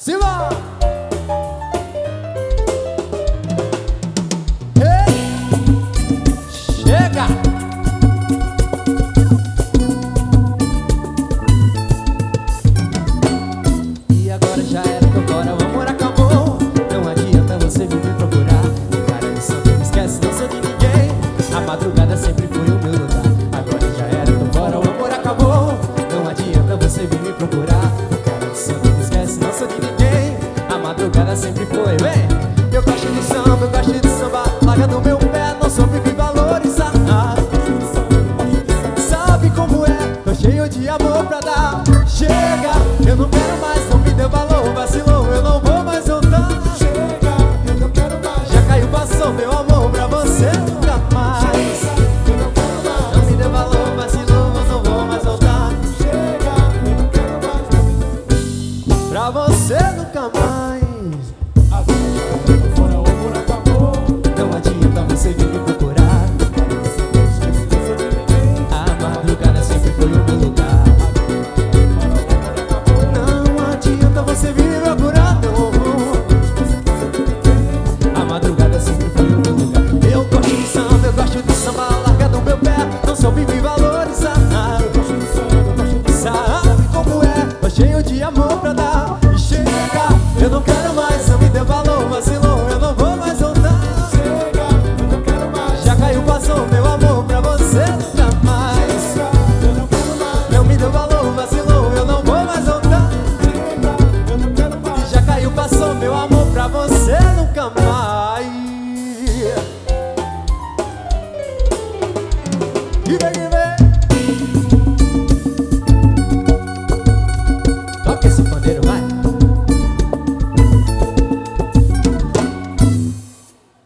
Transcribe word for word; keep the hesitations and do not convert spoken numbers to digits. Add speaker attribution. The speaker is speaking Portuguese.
Speaker 1: Simba! Ei! Chega! E agora já era, agora o amor acabou. Não adianta você vir me procurar. Cara de santo, não esquece, não sou de ninguém. A madrugada sempre foi o meu lugar. Agora já era, agora o amor acabou. Não adianta você vir me procurar. Cara de santo, não esquece, não sou de ninguém. A madrugada sempre foi, vem! Eu gosto de samba, eu gosto de samba. Larga do meu pé, não soube me valorizar. Sabe como é? Tô cheio de amor pra dar. Chega, eu não quero mais, não me deu valor. Vacilou, eu não vou mais voltar.
Speaker 2: Chega, eu não quero mais.
Speaker 1: Já caiu, passou meu amor pra você nunca mais.
Speaker 2: Eu não quero mais.
Speaker 1: Não me deu valor, vacilou, eu não vou mais voltar.
Speaker 2: Chega, eu não quero mais.
Speaker 1: Pra você nunca mais.
Speaker 2: A vida fora o amor acabou.
Speaker 1: Não adianta você vir me procurar. A madrugada sempre foi o meu lugar. Não adianta você vir me procurar, não. A madrugada sempre foi o meu lugar. Eu gosto de samba, eu gosto de samba. Larga do meu pé, não soube me valorizar. Sabe como é? Tô cheio de amor pra dar.